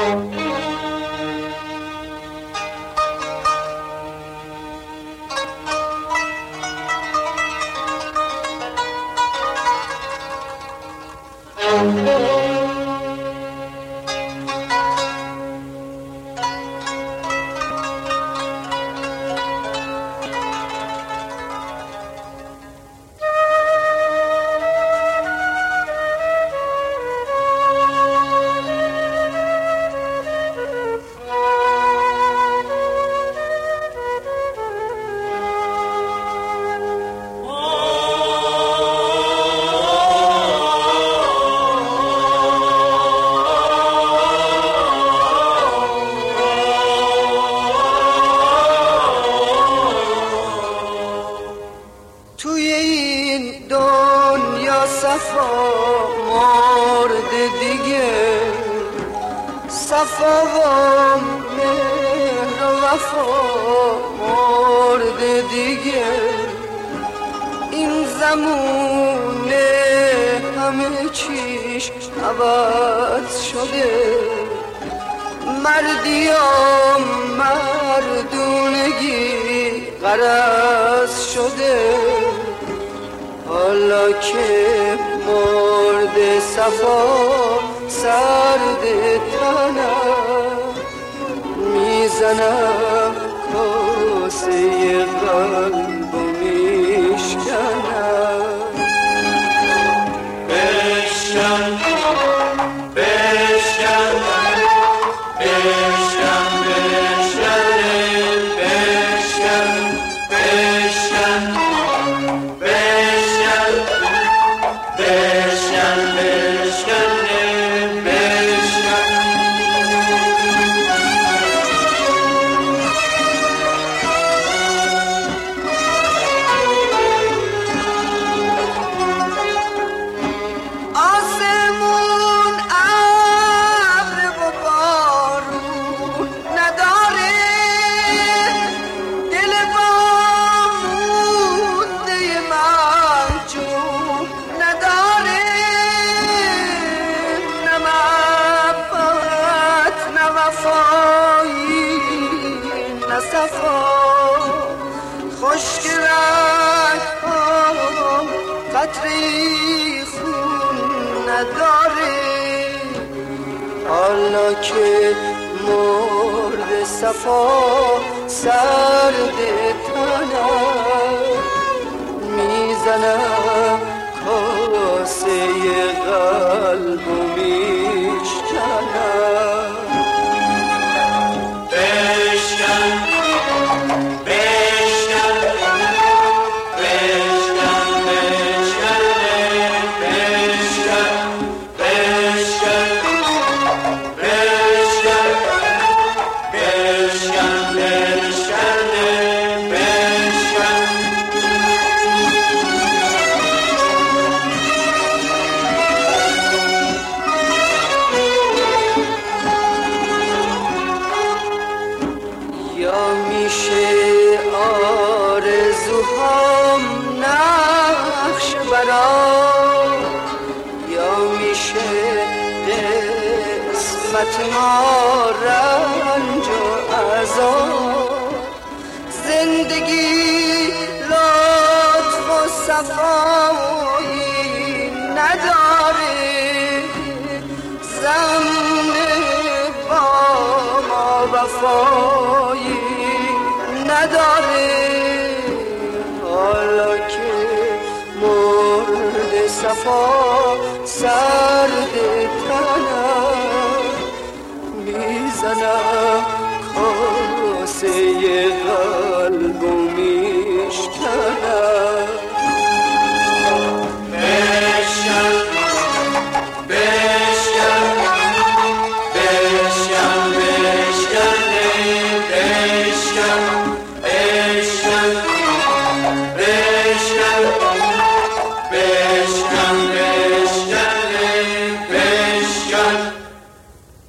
صفا و مهر و وفا مرده دیگه، این زمونه همه چیش عوض شده، مردی و مردونگی غرض شده. حالا که مرد صفا سرد تنم، میزنم کاسه قلب و میشکنم. بشکن بشکن بشکن بشکن بشکن بشکن بشکن بشکن بشکن خشک رنگ ها قطری خون نداره. حالا که مرد صفا سرد تنم، میزنم کاسه قلب و میشکنم. یا میشه آرزوهام نقش برام، یا میشه قسمت ما رنج و عذاب. زندگی لطف و صفایی نداره، زمونه با ما وفایی نداره. حالا که مرد صفا سرد تنم، میزنم کاسه قلب و